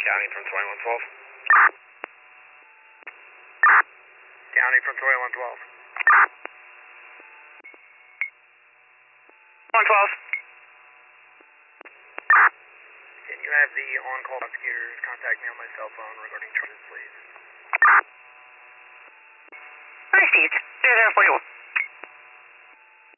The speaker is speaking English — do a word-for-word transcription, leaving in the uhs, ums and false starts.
County from twenty-one twelve. County from twenty-one twelve. one twelve. Can you have the on-call prosecutors contact me on my cell phone regarding charges, please? Received. zero zero four one.